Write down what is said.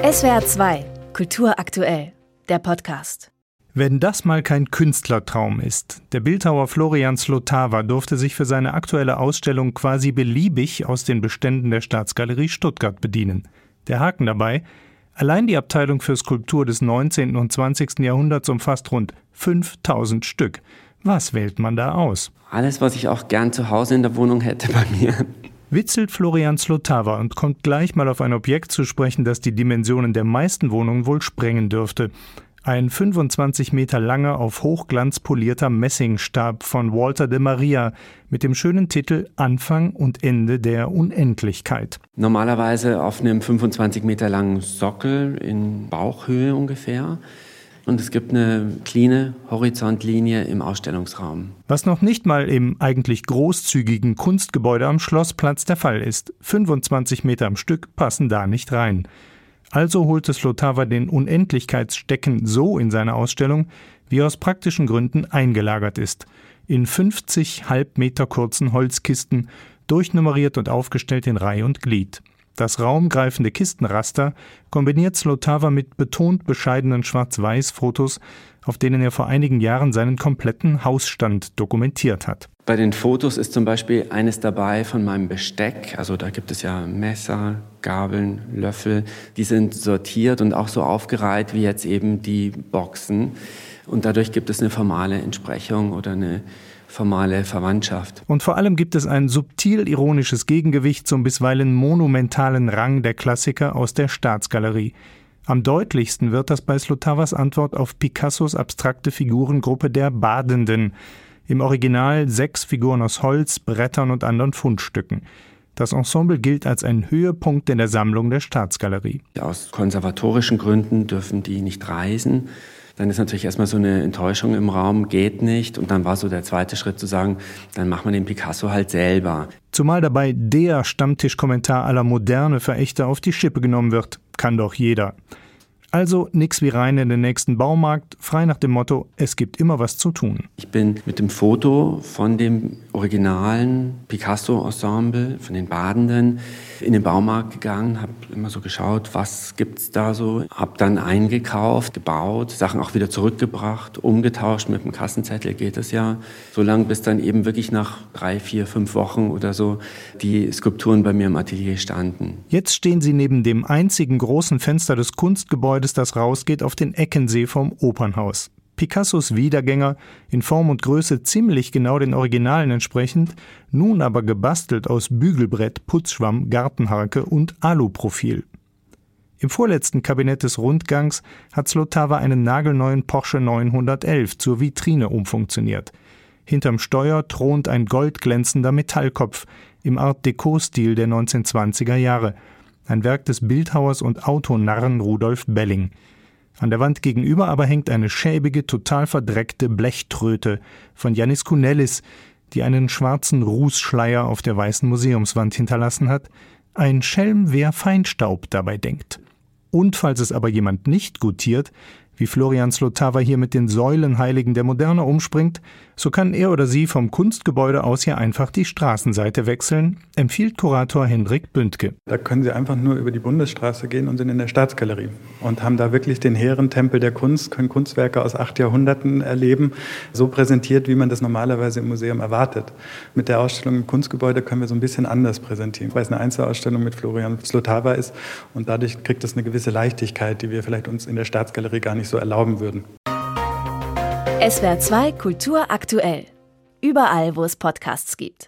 SWR 2, Kultur aktuell, der Podcast. Wenn das mal kein Künstlertraum ist. Der Bildhauer Florian Zlotava durfte sich für seine aktuelle Ausstellung quasi beliebig aus den Beständen der Staatsgalerie Stuttgart bedienen. Der Haken dabei: Allein die Abteilung für Skulptur des 19. und 20. Jahrhunderts umfasst rund 5000 Stück. Was wählt man da aus? Alles, was ich auch gern zu Hause in der Wohnung hätte bei mir. Witzelt Florian Zlotava und kommt gleich mal auf ein Objekt zu sprechen, das die Dimensionen der meisten Wohnungen wohl sprengen dürfte. Ein 25 Meter langer, auf Hochglanz polierter Messingstab von Walter de Maria mit dem schönen Titel »Anfang und Ende der Unendlichkeit«. Normalerweise auf einem 25 Meter langen Sockel in Bauchhöhe ungefähr. Und es gibt eine kleine Horizontlinie im Ausstellungsraum. Was noch nicht mal im eigentlich großzügigen Kunstgebäude am Schlossplatz der Fall ist. 25 Meter am Stück passen da nicht rein. Also holte Zlotava den Unendlichkeitsstecken so in seine Ausstellung, wie er aus praktischen Gründen eingelagert ist. In 50 halbmeter kurzen Holzkisten, durchnummeriert und aufgestellt in Reih und Glied. Das raumgreifende Kistenraster kombiniert Zlotava mit betont bescheidenen Schwarz-Weiß-Fotos, auf denen er vor einigen Jahren seinen kompletten Hausstand dokumentiert hat. Bei den Fotos ist zum Beispiel eines dabei von meinem Besteck. Also da gibt es ja Messer, Gabeln, Löffel. Die sind sortiert und auch so aufgereiht wie jetzt eben die Boxen. Und dadurch gibt es eine formale Entsprechung oder eine formale Verwandtschaft. Und vor allem gibt es ein subtil ironisches Gegengewicht zum bisweilen monumentalen Rang der Klassiker aus der Staatsgalerie. Am deutlichsten wird das bei Zlotavas Antwort auf Picassos abstrakte Figurengruppe der Badenden. Im Original 6 Figuren aus Holz, Brettern und anderen Fundstücken. Das Ensemble gilt als ein Höhepunkt in der Sammlung der Staatsgalerie. Aus konservatorischen Gründen dürfen die nicht reisen. Dann ist natürlich erstmal so eine Enttäuschung im Raum, geht nicht. Und dann war so der zweite Schritt zu sagen, dann macht man den Picasso halt selber. Zumal dabei der Stammtischkommentar aller moderne Verächter auf die Schippe genommen wird. Kann doch jeder. Also nix wie rein in den nächsten Baumarkt, frei nach dem Motto, es gibt immer was zu tun. Ich bin mit dem Foto von dem originalen Picasso-Ensemble, von den Badenden, in den Baumarkt gegangen, habe immer so geschaut, was gibt's da so, habe dann eingekauft, gebaut, Sachen auch wieder zurückgebracht, umgetauscht, mit dem Kassenzettel geht es ja, so lange bis dann eben wirklich nach 3, 4, 5 Wochen oder so die Skulpturen bei mir im Atelier standen. Jetzt stehen sie neben dem einzigen großen Fenster des Kunstgebäudes, das rausgeht auf den Eckensee vom Opernhaus. Picassos Wiedergänger, in Form und Größe ziemlich genau den Originalen entsprechend, nun aber gebastelt aus Bügelbrett, Putzschwamm, Gartenharke und Aluprofil. Im vorletzten Kabinett des Rundgangs hat Zlotava einen nagelneuen Porsche 911 zur Vitrine umfunktioniert. Hinterm Steuer thront ein goldglänzender Metallkopf im Art-Déco-Stil der 1920er Jahre, ein Werk des Bildhauers und Autonarren Rudolf Belling. An der Wand gegenüber aber hängt eine schäbige, total verdreckte Blechtröte von Yannis Kounellis, die einen schwarzen Rußschleier auf der weißen Museumswand hinterlassen hat. Ein Schelm, wer Feinstaub dabei denkt. Und falls es aber jemand nicht gutiert, wie Florian Zlotava hier mit den Säulenheiligen der Moderne umspringt, so kann er oder sie vom Kunstgebäude aus hier einfach die Straßenseite wechseln, empfiehlt Kurator Hendrik Bündke. Da können Sie einfach nur über die Bundesstraße gehen und sind in der Staatsgalerie und haben da wirklich den hehren Tempel der Kunst, können Kunstwerke aus 8 Jahrhunderten erleben, so präsentiert, wie man das normalerweise im Museum erwartet. Mit der Ausstellung im Kunstgebäude können wir so ein bisschen anders präsentieren, weil es eine Einzelausstellung mit Florian Zlotava ist und dadurch kriegt es eine gewisse Leichtigkeit, die wir vielleicht uns in der Staatsgalerie gar nicht so erlauben würden. SWR 2 Kultur aktuell. Überall, wo es Podcasts gibt.